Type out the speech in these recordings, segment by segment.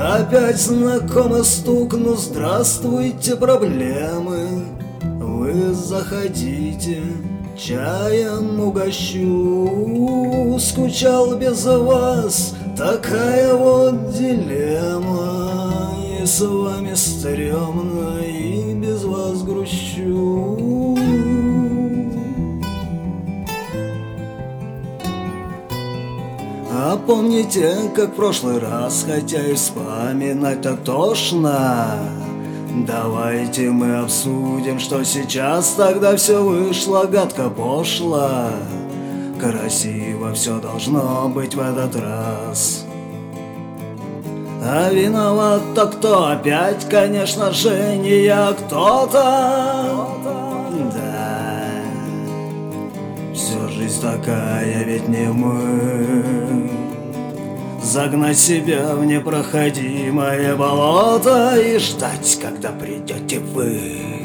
Опять знакомый стук, ну здравствуйте, проблемы. Вы заходите, чаем угощу. Скучал без вас, такая вот дилемма. И с вами стрёмно, и без вас грущу. А помните, как в прошлый раз, хотя и вспоминать так тошно? Давайте мы обсудим, что сейчас, тогда все вышло гадко пошло. Красиво все должно быть в этот раз. А виноват-то кто опять? Конечно же не я, кто-то. Да, все жизнь такая, ведь не мы. Загнать себя в непроходимое болото и ждать, когда придете вы.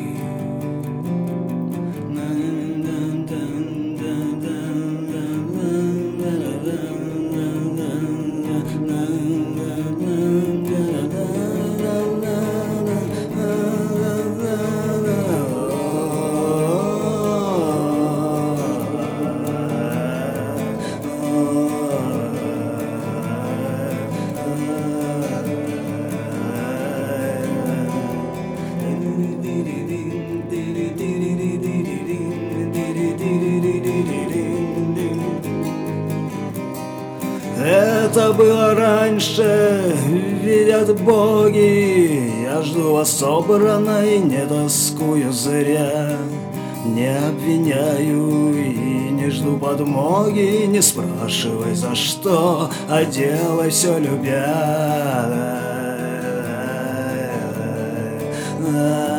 Это было раньше, видят боги. Я жду вас собрано и не тоскую зря. Не обвиняю и не жду подмоги. Не спрашивай за что, а делай все любя.